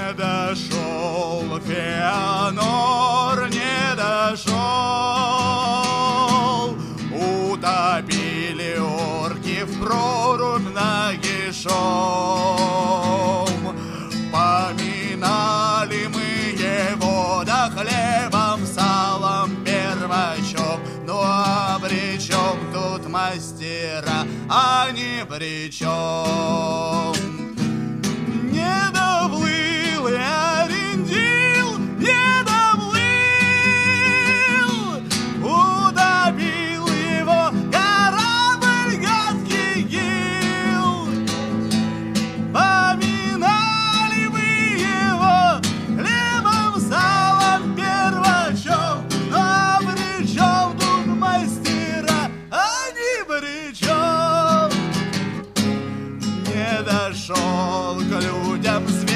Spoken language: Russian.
дошел, Феонор не дошел. Утопили орки в прорубь нагишом. Поминали мы его да хлебом, салом, первачом. Ну а при чем тут мастера, а ни при чем? Не доплыл и Арендил, не доплыл, утопил его корабль гадкий гил. Поминали вы его хлебом, салом, первачом. А при чем тут мастера, а ни при чем? Не дошел к людям